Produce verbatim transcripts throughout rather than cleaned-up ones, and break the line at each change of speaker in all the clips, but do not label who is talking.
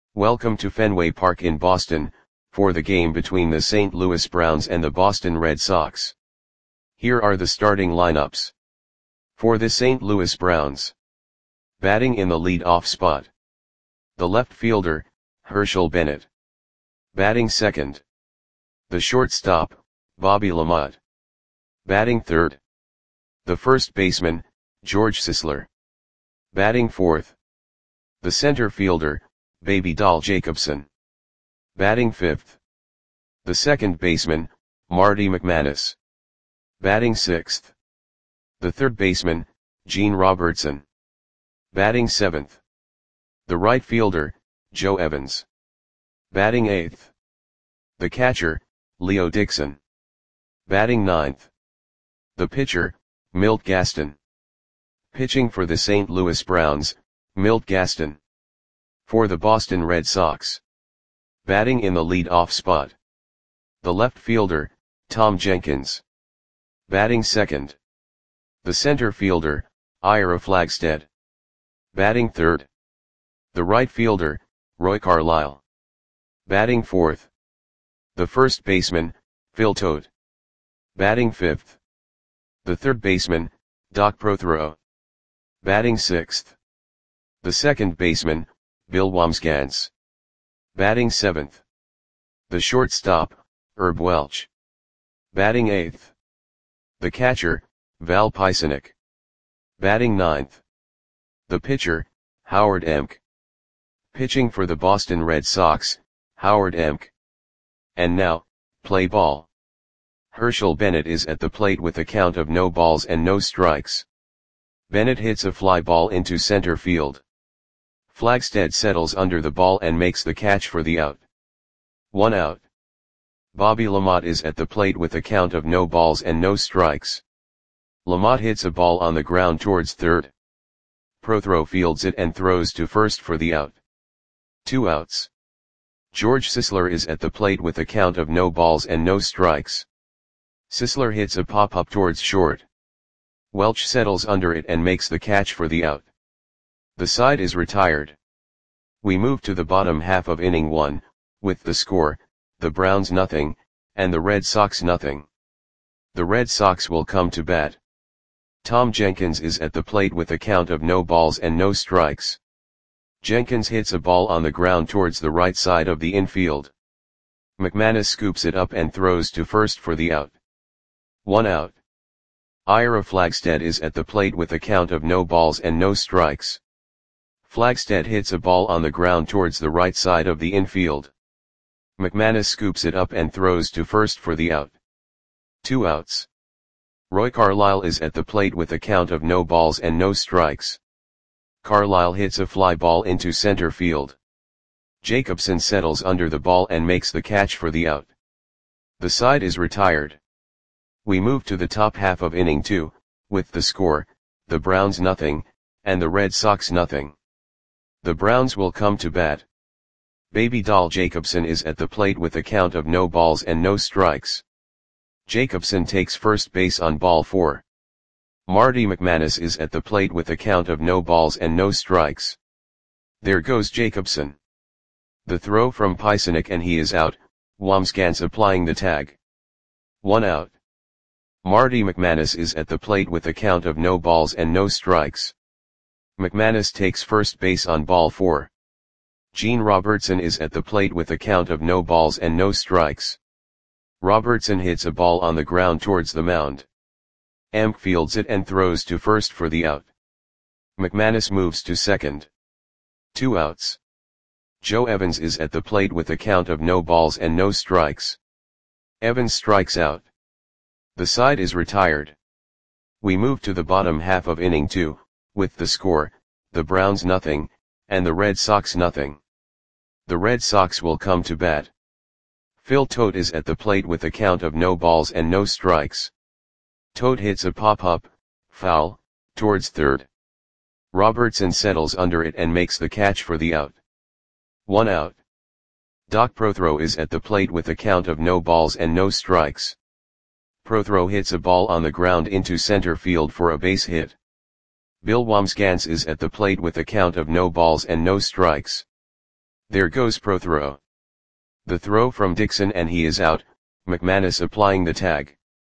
Welcome to Fenway Park in Boston, for the game between the Saint Louis Browns and the Boston Red Sox. Here are the starting lineups. For the Saint Louis Browns. Batting in the lead-off spot. The left fielder, Herschel Bennett. Batting second. The shortstop, Bobby LaMonte. Batting third. The first baseman, George Sisler. Batting fourth. The center fielder, Baby Doll Jacobson. Batting fifth. The second baseman, Marty McManus. Batting sixth. The third baseman, Gene Robertson. Batting seventh. The right fielder, Joe Evans. Batting eighth. The catcher, Leo Dixon. Batting ninth. The pitcher, Milt Gaston. Pitching for the Saint Louis Browns, Milt Gaston. For the Boston Red Sox. Batting in the lead-off spot. The left fielder, Tom Jenkins. Batting second. The center fielder, Ira Flagstead. Batting third. The right fielder, Roy Carlisle. Batting fourth. The first baseman, Phil Todt. Batting fifth. The third baseman, Doc Prothero. Batting sixth. The second baseman, Bill Wambsgans. Batting seventh. The shortstop, Herb Welch. Batting eighth. The catcher, Val Pysynek. Batting ninth. The pitcher, Howard Emk. Pitching for the Boston Red Sox, Howard Emk. And now, play ball. Herschel Bennett is at the plate with a count of no balls and no strikes. Bennett hits a fly ball into center field. Flagstead settles under the ball and makes the catch for the out. One out. Bobby LaMonte is at the plate with a count of no balls and no strikes. LaMonte hits a ball on the ground towards third. Prothero fields it and throws to first for the out. Two outs. George Sisler is at the plate with a count of no balls and no strikes. Sisler hits a pop-up towards short. Welch settles under it and makes the catch for the out. The side is retired. We move to the bottom half of inning one, with the score, the Browns nothing, and the Red Sox nothing. The Red Sox will come to bat. Tom Jenkins is at the plate with a count of no balls and no strikes. Jenkins hits a ball on the ground towards the right side of the infield. McManus scoops it up and throws to first for the out. One out. Ira Flagstead is at the plate with a count of no balls and no strikes. Flagstead hits a ball on the ground towards the right side of the infield. McManus scoops it up and throws to first for the out. Two outs. Roy Carlisle is at the plate with a count of no balls and no strikes. Carlisle hits a fly ball into center field. Jacobson settles under the ball and makes the catch for the out. The side is retired. We move to the top half of inning two, with the score, the Browns nothing, and the Red Sox nothing. The Browns will come to bat. Baby Doll Jacobson is at the plate with a count of no balls and no strikes. Jacobson takes first base on ball four. Marty McManus is at the plate with a count of no balls and no strikes. There goes Jacobson. The throw from Pysynek and he is out, Wambsgans applying the tag. One out. Marty McManus is at the plate with a count of no balls and no strikes. McManus takes first base on ball four. Gene Robertson is at the plate with a count of no balls and no strikes. Robertson hits a ball on the ground towards the mound. Emk fields it and throws to first for the out. McManus moves to second. Two outs. Joe Evans is at the plate with a count of no balls and no strikes. Evans strikes out. The side is retired. We move to the bottom half of inning two, with the score, the Browns nothing, and the Red Sox nothing. The Red Sox will come to bat. Phil Todt is at the plate with a count of no balls and no strikes. Todt hits a pop-up, foul, towards third. Robertson settles under it and makes the catch for the out. One out. Doc Prothero is at the plate with a count of no balls and no strikes. Prothero hits a ball on the ground into center field for a base hit. Bill Wambsgans is at the plate with a count of no balls and no strikes. There goes pro throw. The throw from Dixon and he is out, McManus applying the tag.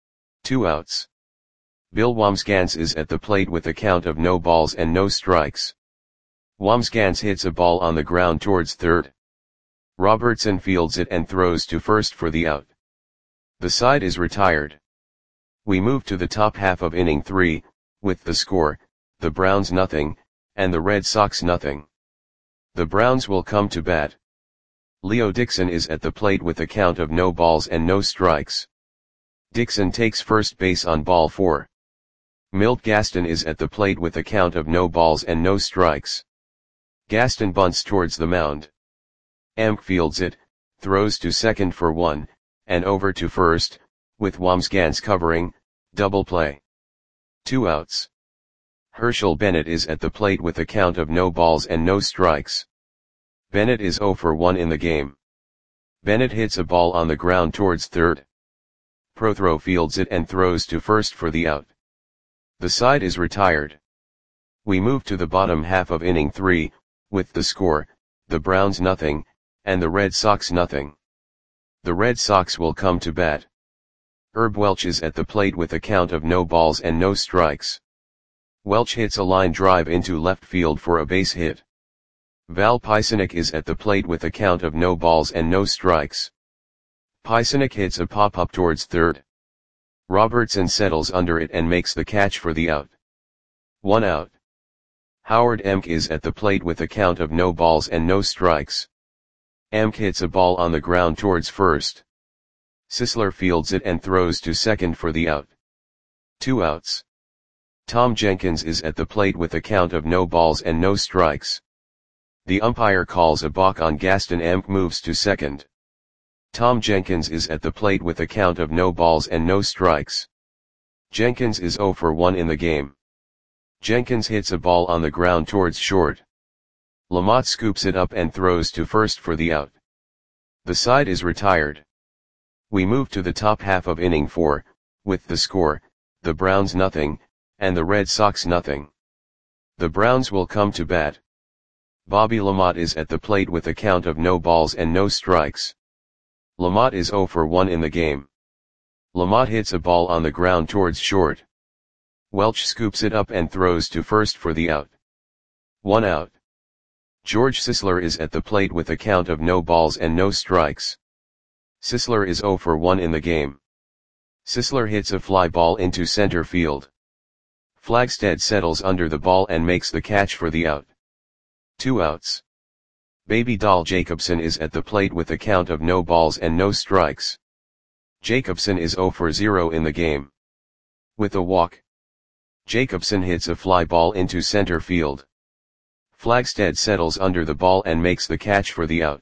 Two outs. Bill Wambsgans is at the plate with a count of no balls and no strikes. Wambsgans hits a ball on the ground towards third. Robertson fields it and throws to first for the out. The side is retired. We move to the top half of inning three, with the score, the Browns nothing, and the Red Sox nothing. The Browns will come to bat. Leo Dixon is at the plate with a count of no balls and no strikes. Dixon takes first base on ball four. Milt Gaston is at the plate with a count of no balls and no strikes. Gaston bunts towards the mound. Emk fields it, throws to second for one, and over to first, with Wambsgans covering, double play. Two outs. Herschel Bennett is at the plate with a count of no balls and no strikes. Bennett is oh for one in the game. Bennett hits a ball on the ground towards third. Prothro fields it and throws to first for the out. The side is retired. We move to the bottom half of inning three, with the score, the Browns nothing, and the Red Sox nothing. The Red Sox will come to bat. Herb Welch is at the plate with a count of no balls and no strikes. Welch hits a line drive into left field for a base hit. Val Pysynek is at the plate with a count of no balls and no strikes. Pysynek hits a pop-up towards third. Robertson settles under it and makes the catch for the out. One out. Howard Emk is at the plate with a count of no balls and no strikes. Emk hits a ball on the ground towards first. Sisler fields it and throws to second for the out. Two outs. Tom Jenkins is at the plate with a count of no balls and no strikes. The umpire calls a balk on Gaston. Emk moves to second. Tom Jenkins is at the plate with a count of no balls and no strikes. Jenkins is oh for one in the game. Jenkins hits a ball on the ground towards short. Lamont scoops it up and throws to first for the out. The side is retired. We move to the top half of inning four, with the score, the Browns nothing, and the Red Sox nothing. The Browns will come to bat. Bobby Lamont is at the plate with a count of no balls and no strikes. Lamont is oh for one in the game. Lamont hits a ball on the ground towards short. Welch scoops it up and throws to first for the out. One out. George Sisler is at the plate with a count of no balls and no strikes. Sisler is oh for one in the game. Sisler hits a fly ball into center field. Flagstead settles under the ball and makes the catch for the out. Two outs. Baby Doll Jacobson is at the plate with a count of no balls and no strikes. Jacobson is oh for zero in the game. With a walk. Jacobson hits a fly ball into center field. Flagstead settles under the ball and makes the catch for the out.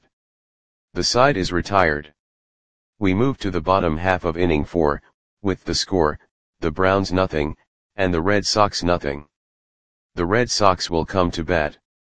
The side is retired. We move to the bottom half of inning four, with the score, the Browns nothing, and the Red Sox nothing. The Red Sox will come to bat.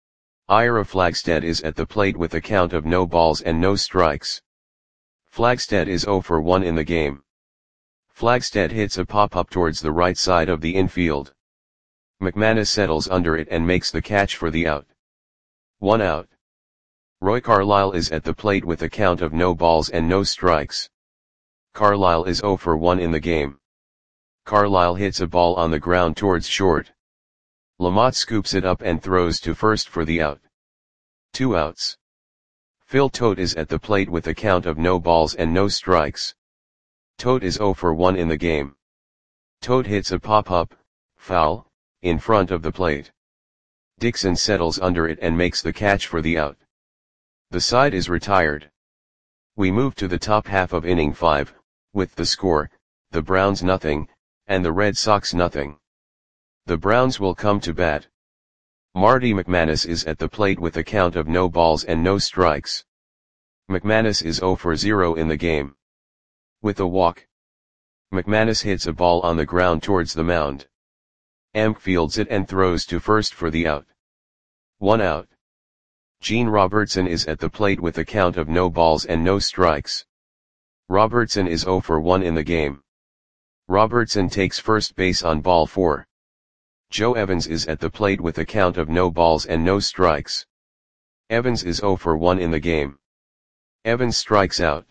Ira Flagstead is at the plate with a count of no balls and no strikes. Flagstead is oh for one in the game. Flagstead hits a pop-up towards the right side of the infield. McManus settles under it and makes the catch for the out. One out. Roy Carlisle is at the plate with a count of no balls and no strikes. Carlisle is oh for one in the game. Carlisle hits a ball on the ground towards short. Lamont scoops it up and throws to first for the out. Two outs. Phil Tote is at the plate with a count of no balls and no strikes. Tote is oh for one in the game. Tote hits a pop-up, foul, in front of the plate. Dixon settles under it and makes the catch for the out. The side is retired. We move to the top half of inning five, with the score, the Browns nothing, and the Red Sox nothing. The Browns will come to bat. Marty McManus is at the plate with a count of no balls and no strikes. McManus is oh for zero in the game. With a walk. McManus hits a ball on the ground towards the mound. Emk fields it and throws to first for the out. One out. Gene Robertson is at the plate with a count of no balls and no strikes. Robertson is oh for one in the game. Robertson takes first base on ball four. Joe Evans is at the plate with a count of no balls and no strikes. Evans is zero for one in the game. Evans strikes out.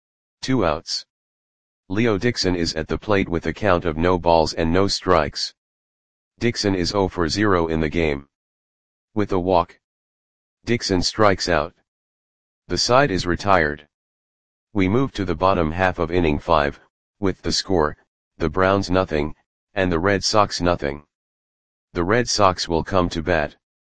Two outs. Leo Dixon is at the plate with a count of no balls and no strikes. Dixon is zero for zero in the game. With a walk, Dixon strikes out. The side is retired. We move to the bottom half of inning five, with the score, the Browns nothing, and the Red Sox nothing. The Red Sox will come to bat.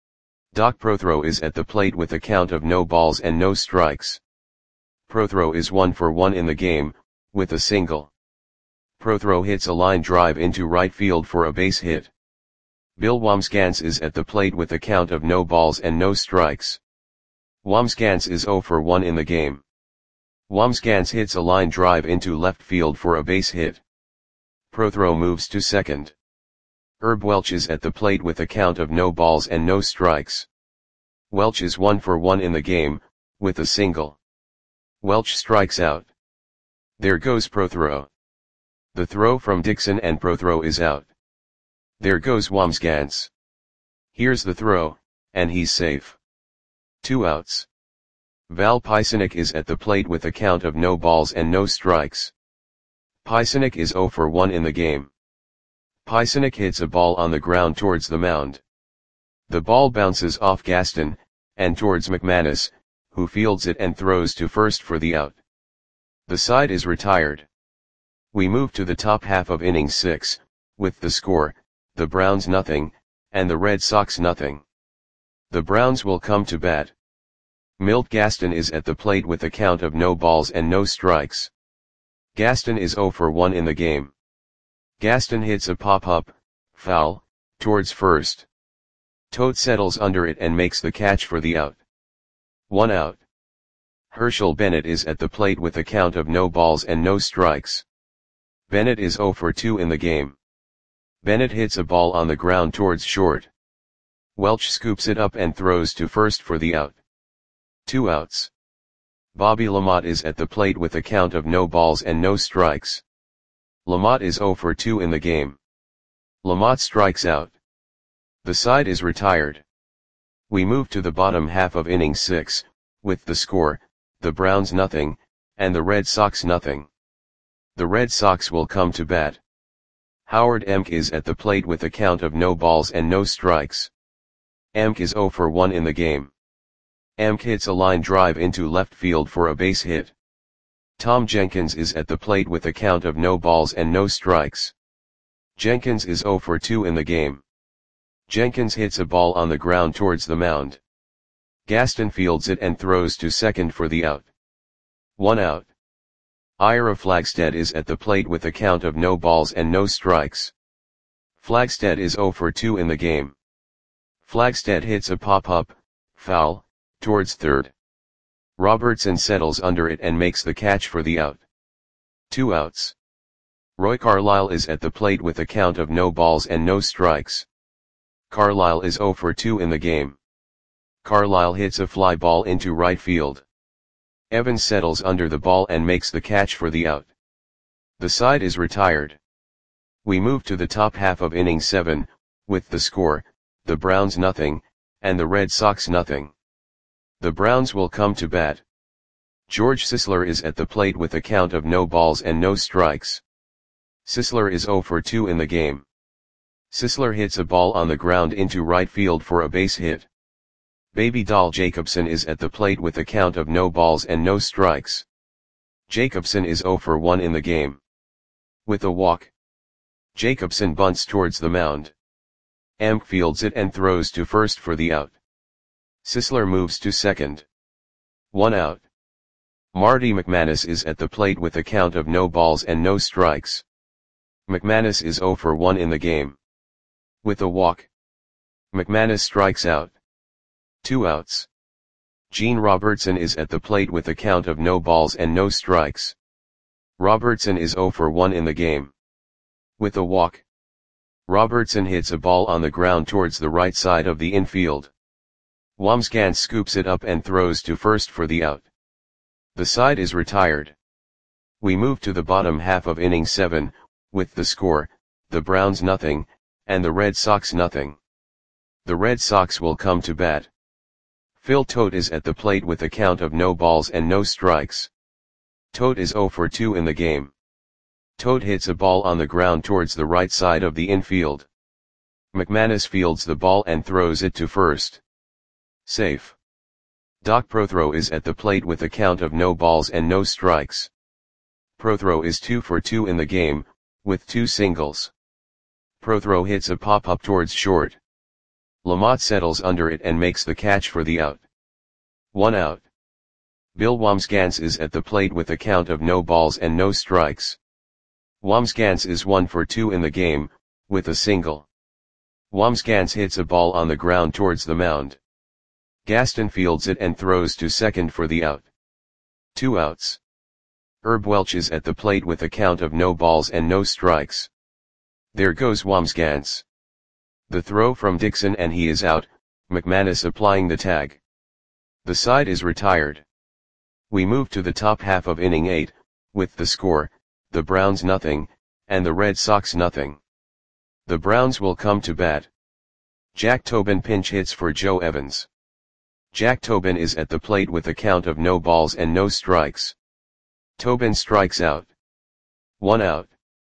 Doc Prothro is at the plate with a count of no balls and no strikes. Prothro is one for one in the game, with a single. Prothro hits a line drive into right field for a base hit. Bill Wambsgans is at the plate with a count of no balls and no strikes. Wambsgans is zero for one in the game. Wambsgans hits a line drive into left field for a base hit. Prothro moves to second. Herb Welch is at the plate with a count of no balls and no strikes. Welch is one for one in the game, with a single. Welch strikes out. There goes Prothro. The throw from Dixon and Prothro is out. There goes Wambsgans. Here's the throw, and he's safe. Two outs. Val Pisanic is at the plate with a count of no balls and no strikes. Pisanic is zero for one in the game. Pisanic hits a ball on the ground towards the mound. The ball bounces off Gaston, and towards McManus, who fields it and throws to first for the out. The side is retired. We move to the top half of inning six, with the score, the Browns nothing, and the Red Sox nothing. The Browns will come to bat. Milt Gaston is at the plate with a count of no balls and no strikes. Gaston is zero for one in the game. Gaston hits a pop-up, foul, towards first. Tote settles under it and makes the catch for the out. One out. Herschel Bennett is at the plate with a count of no balls and no strikes. Bennett is zero for two in the game. Bennett hits a ball on the ground towards short. Welch scoops it up and throws to first for the out. Two outs. Bobby Lamotte is at the plate with a count of no balls and no strikes. Lamotte is zero for two in the game. Lamotte strikes out. The side is retired. We move to the bottom half of inning six, with the score, the Browns nothing, and the Red Sox nothing. The Red Sox will come to bat. Howard Emk is at the plate with a count of no balls and no strikes. Emk is zero for one in the game. Emk hits a line drive into left field for a base hit. Tom Jenkins is at the plate with a count of no balls and no strikes. Jenkins is zero for two in the game. Jenkins hits a ball on the ground towards the mound. Gaston fields it and throws to second for the out. One out. Ira Flagstead is at the plate with a count of no balls and no strikes. Flagstead is zero for two in the game. Flagstead hits a pop-up, foul, towards third. Robertson settles under it and makes the catch for the out. Two outs. Roy Carlisle is at the plate with a count of no balls and no strikes. Carlisle is zero for two in the game. Carlisle hits a fly ball into right field. Evans settles under the ball and makes the catch for the out. The side is retired. We move to the top half of inning seven, with the score, the Browns nothing, and the Red Sox nothing. The Browns will come to bat. George Sisler is at the plate with a count of no balls and no strikes. Sisler is zero for two in the game. Sisler hits a ball on the ground into right field for a base hit. Baby Doll Jacobson is at the plate with a count of no balls and no strikes. Jacobson is zero for one in the game. With a walk, Jacobson bunts towards the mound. Emk fields it and throws to first for the out. Sisler moves to second. One out. Marty McManus is at the plate with a count of no balls and no strikes. McManus is zero for one in the game. With a walk, McManus strikes out. Two outs. Gene Robertson is at the plate with a count of no balls and no strikes. Robertson is zero for one in the game. With a walk, Robertson hits a ball on the ground towards the right side of the infield. Wambsgans scoops it up and throws to first for the out. The side is retired. We move to the bottom half of inning seven, with the score, the Browns nothing, and the Red Sox nothing. The Red Sox will come to bat. Phil Tote is at the plate with a count of no balls and no strikes. Tote is zero for two in the game. Tote hits a ball on the ground towards the right side of the infield. McManus fields the ball and throws it to first. Safe. Doc Prothro is at the plate with a count of no balls and no strikes. Prothro is two for two in the game, with two singles. Prothro hits a pop-up towards short. Lamotte settles under it and makes the catch for the out. One out. Bill Wambsgans is at the plate with a count of no balls and no strikes. Wambsgans is one for two in the game, with a single. Wambsgans hits a ball on the ground towards the mound. Gaston fields it and throws to second for the out. Two outs. Herb Welch is at the plate with a count of no balls and no strikes. There goes Wambsgans. The throw from Dixon and he is out, McManus applying the tag. The side is retired. We move to the top half of inning eight, with the score, the Browns nothing, and the Red Sox nothing. The Browns will come to bat. Jack Tobin pinch hits for Joe Evans. Jack Tobin is at the plate with a count of no balls and no strikes. Tobin strikes out. One out.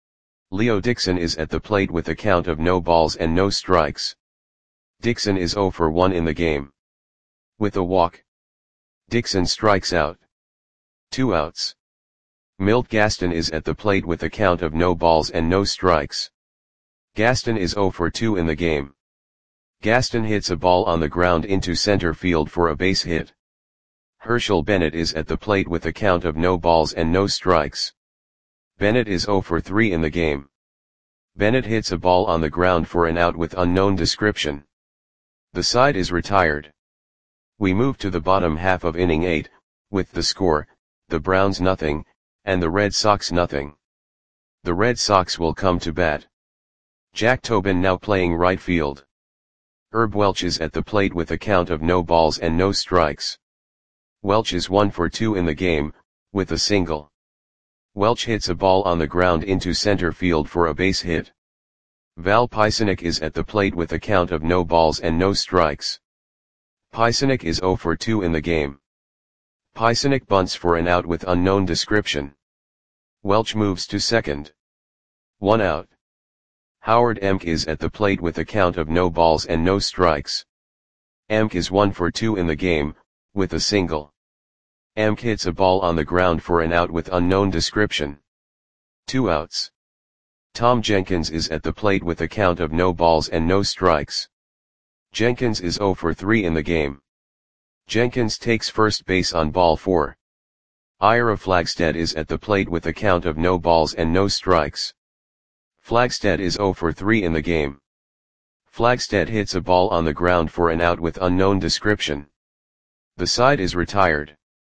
Leo Dixon is at the plate with a count of no balls and no strikes. Dixon is zero for one in the game. With a walk. Dixon strikes out. Two outs. Milt Gaston is at the plate with a count of no balls and no strikes. Gaston is zero for two in the game. Gaston hits a ball on the ground into center field for a base hit. Herschel Bennett is at the plate with a count of no balls and no strikes. Bennett is zero for three in the game. Bennett hits a ball on the ground for an out with unknown description. The side is retired. We move to the bottom half of inning eight, with the score, the Browns nothing, and the Red Sox nothing. The Red Sox will come to bat. Jack Tobin now playing right field. Herb Welch is at the plate with a count of no balls and no strikes. Welch is one for two in the game, with a single. Welch hits a ball on the ground into center field for a base hit. Val Pisanic is at the plate with a count of no balls and no strikes. Pisanic is zero for two in the game. Pisanic bunts for an out with unknown description. Welch moves to second. One out. Howard Emk is at the plate with a count of no balls and no strikes. Emk is one for two in the game, with a single. Emk hits a ball on the ground for an out with unknown description. Two outs. Tom Jenkins is at the plate with a count of no balls and no strikes. Jenkins is zero for three in the game. Jenkins takes first base on ball four. Ira Flagstead is at the plate with a count of no balls and no strikes. Flagstead is zero for three in the game. Flagstead hits a ball on the ground for an out with unknown description. The side is retired.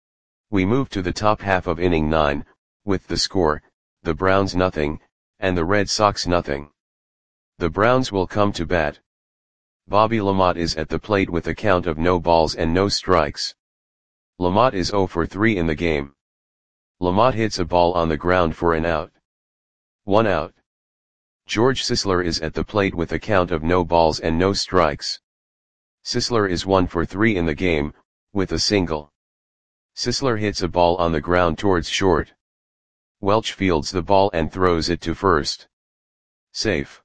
We move to the top half of inning nine, with the score, the Browns nothing, and the Red Sox nothing. The Browns will come to bat. Bobby Lamotte is at the plate with a count of no balls and no strikes. Lamotte is zero for three in the game. Lamotte hits a ball on the ground for an out. One out. George Sisler is at the plate with a count of no balls and no strikes. Sisler is one for three in the game, with a single. Sisler hits a ball on the ground towards short. Welch fields the ball and throws it to first. Safe.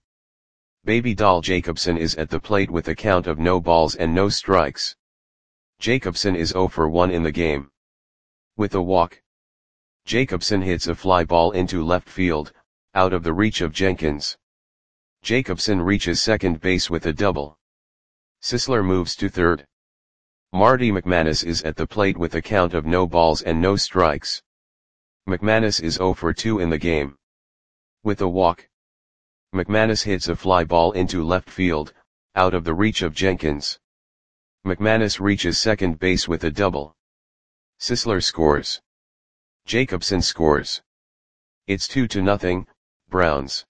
Baby Doll Jacobson is at the plate with a count of no balls and no strikes. Jacobson is zero for one in the game. With a walk. Jacobson hits a fly ball into left field, out of the reach of Jenkins. Jacobson reaches second base with a double. Sisler moves to third. Marty McManus is at the plate with a count of no balls and no strikes. McManus is zero for two in the game. With a walk. McManus hits a fly ball into left field, out of the reach of Jenkins. McManus reaches second base with a double. Sisler scores. Jacobson scores. It's two to nothing, Browns.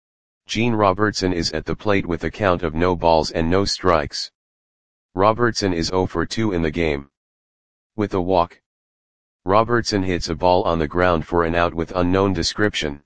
Gene Robertson is at the plate with a count of no balls and no strikes. Robertson is zero for two in the game. With a walk. Robertson hits a ball on the ground for an out with unknown description.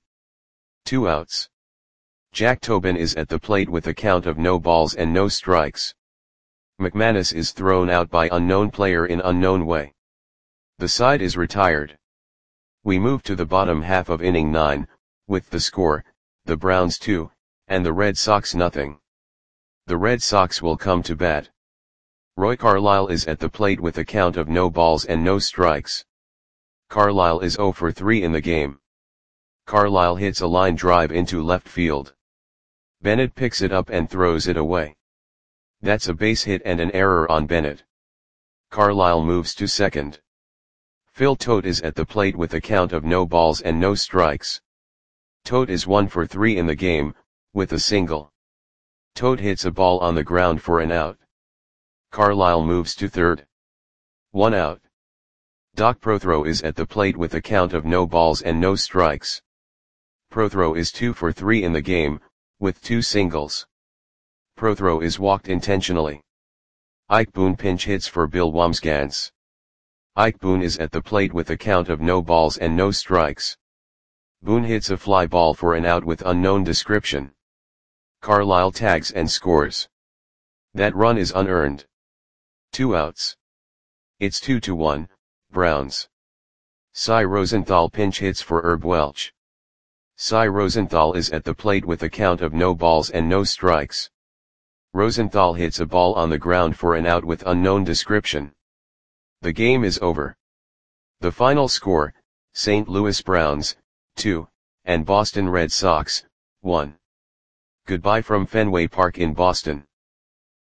Two outs. Jack Tobin is at the plate with a count of no balls and no strikes. McManus is thrown out by unknown player in unknown way. The side is retired. We move to the bottom half of inning nine, with the score, the Browns two, and the Red Sox nothing. The Red Sox will come to bat. Roy Carlisle is at the plate with a count of no balls and no strikes. Carlisle is zero for three in the game. Carlisle hits a line drive into left field. Bennett picks it up and throws it away. That's a base hit and an error on Bennett. Carlisle moves to second. Phil Tote is at the plate with a count of no balls and no strikes. Tote is one for three in the game, with a single. Tote hits a ball on the ground for an out. Carlisle moves to third. One out. Doc Prothro is at the plate with a count of no balls and no strikes. Prothro is two for three in the game, with two singles. Prothro is walked intentionally. Ike Boone pinch hits for Bill Wambsgans. Ike Boone is at the plate with a count of no balls and no strikes. Boone hits a fly ball for an out with unknown description. Carlisle tags and scores. That run is unearned. Two outs. It's two to one, Browns. Cy Rosenthal pinch hits for Herb Welch. Cy Rosenthal is at the plate with a count of no balls and no strikes. Rosenthal hits a ball on the ground for an out with unknown description. The game is over. The final score, Saint Louis Browns, two, and Boston Red Sox, one. Goodbye from Fenway Park in Boston.